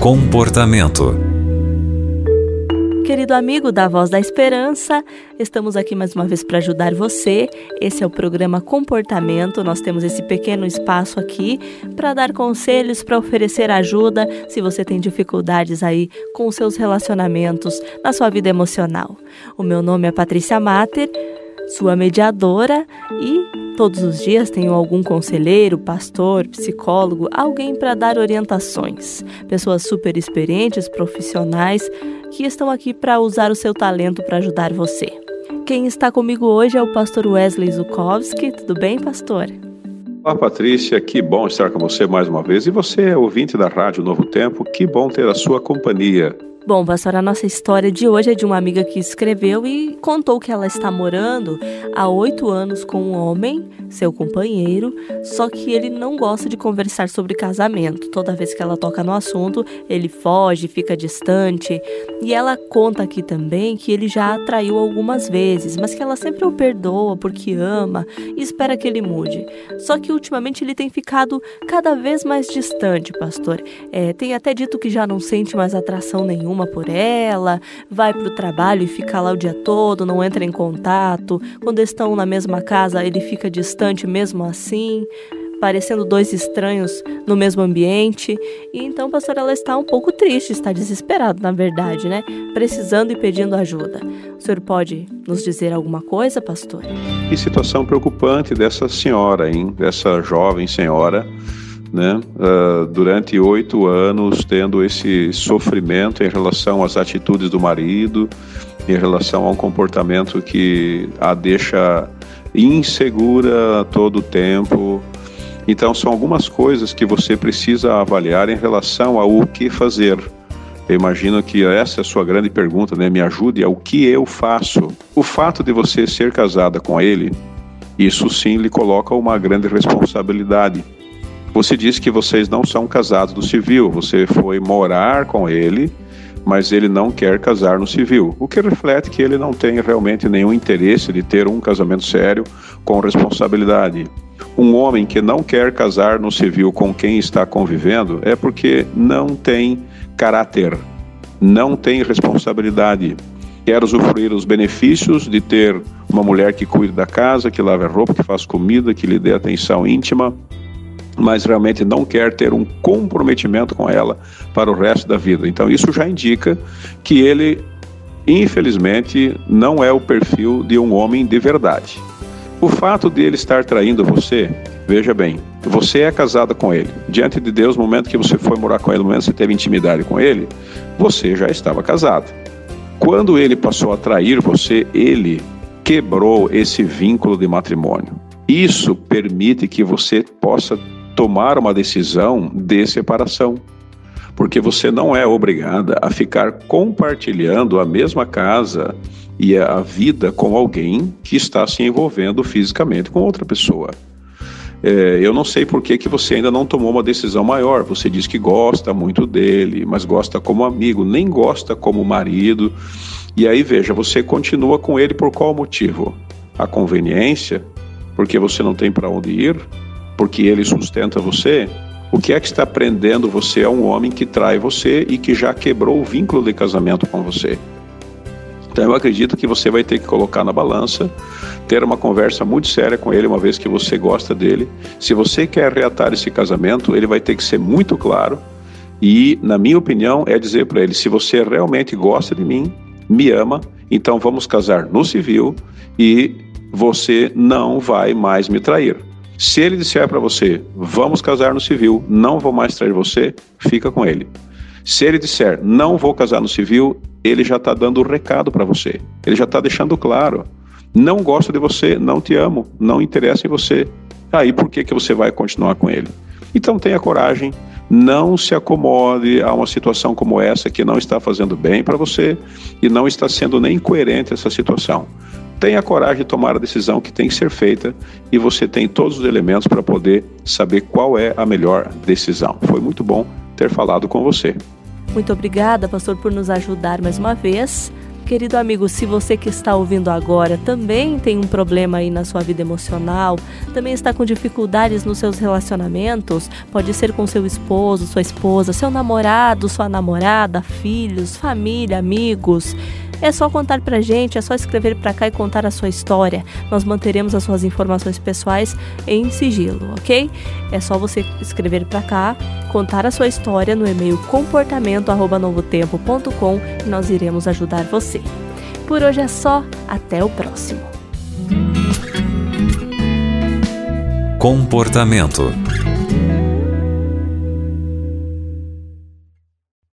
Comportamento. Querido amigo da Voz da Esperança, estamos aqui mais uma vez para ajudar você. Esse é o programa Comportamento. Nós temos esse pequeno espaço aqui para dar conselhos, para oferecer ajuda se você tem dificuldades aí com os seus relacionamentos, na sua vida emocional. O meu nome é Patrícia Mater, sua mediadora, e todos os dias tenho algum conselheiro, pastor, psicólogo, alguém para dar orientações. Pessoas super experientes, profissionais, que estão aqui para usar o seu talento para ajudar você. Quem está comigo hoje é o pastor Wesley Zukovski. Tudo bem, pastor? Olá, Patrícia, que bom estar com você mais uma vez. E você, ouvinte da Rádio Novo Tempo, que bom ter a sua companhia. Bom, pastor, a nossa história de hoje é de uma amiga que escreveu e contou que ela está morando há 8 anos com um homem, seu companheiro, só que ele não gosta de conversar sobre casamento. Toda vez que ela toca no assunto, ele foge, fica distante. E ela conta aqui também que ele já a traiu algumas vezes, mas que ela sempre o perdoa porque ama e espera que ele mude. Só que ultimamente ele tem ficado cada vez mais distante, pastor. Tem até dito que já não sente mais atração nenhuma por ela, vai para o trabalho e fica lá o dia todo, não entra em contato. Quando estão na mesma casa, ele fica distante mesmo assim, parecendo dois estranhos no mesmo ambiente. E então, pastor, ela está um pouco triste, está desesperada, na verdade, né? Precisando e pedindo ajuda. O senhor pode nos dizer alguma coisa, pastor? Que situação preocupante dessa senhora, hein? Dessa jovem senhora, né? Durante 8 anos tendo esse sofrimento em relação às atitudes do marido, em relação a um comportamento que a deixa insegura a todo tempo. Então são algumas coisas que você precisa avaliar em relação ao que fazer. Eu imagino que essa é a sua grande pergunta, né? Me ajude ao que eu faço. O fato de você ser casada com ele, isso sim lhe coloca uma grande responsabilidade. Você disse que vocês não são casados no civil, você foi morar com ele, mas ele não quer casar no civil, o que reflete que ele não tem realmente nenhum interesse de ter um casamento sério com responsabilidade. Um homem que não quer casar no civil com quem está convivendo é porque não tem caráter, não tem responsabilidade. Quer usufruir os benefícios de ter uma mulher que cuide da casa, que lave a roupa, que faça comida, que lhe dê atenção íntima, mas realmente não quer ter um comprometimento com ela para o resto da vida. Então isso já indica que ele, infelizmente, não é o perfil de um homem de verdade. O fato de ele estar traindo você, veja bem, você é casada com ele. Diante de Deus, no momento que você foi morar com ele, no momento que você teve intimidade com ele, você já estava casada. Quando ele passou a trair você, ele quebrou esse vínculo de matrimônio. Isso permite que você possa tomar uma decisão de separação, porque você não é obrigada a ficar compartilhando a mesma casa e a vida com alguém que está se envolvendo fisicamente com outra pessoa. Eu não sei por que você ainda não tomou uma decisão maior. Você diz que gosta muito dele, mas gosta como amigo, nem gosta como marido. E aí, veja, você continua com ele por qual motivo? A conveniência? Porque você não tem para onde ir? Porque ele sustenta você? O que é que está prendendo você a um homem que trai você e que já quebrou o vínculo de casamento com você? Então eu acredito que você vai ter que colocar na balança, ter uma conversa muito séria com ele, uma vez que você gosta dele. Se você quer reatar esse casamento, ele vai ter que ser muito claro e, na minha opinião, é dizer para ele: se você realmente gosta de mim, me ama, então vamos casar no civil e você não vai mais me trair. Se ele disser para você: vamos casar no civil, não vou mais trair você, fica com ele. Se ele disser: não vou casar no civil, ele já está dando o recado para você. Ele já está deixando claro: não gosto de você, não te amo, não interessa em você. Aí por que você vai continuar com ele? Então tenha coragem, não se acomode a uma situação como essa que não está fazendo bem para você e não está sendo nem coerente essa situação. Tenha coragem de tomar a decisão que tem que ser feita e você tem todos os elementos para poder saber qual é a melhor decisão. Foi muito bom ter falado com você. Muito obrigada, pastor, por nos ajudar mais uma vez. Querido amigo, se você que está ouvindo agora também tem um problema aí na sua vida emocional, também está com dificuldades nos seus relacionamentos, pode ser com seu esposo, sua esposa, seu namorado, sua namorada, filhos, família, amigos. É só contar pra gente, é só escrever pra cá e contar a sua história. Nós manteremos as suas informações pessoais em sigilo, ok? É só você escrever pra cá, contar a sua história no e-mail comportamento@novotempo.com e nós iremos ajudar você. Por hoje é só, até o próximo. Comportamento.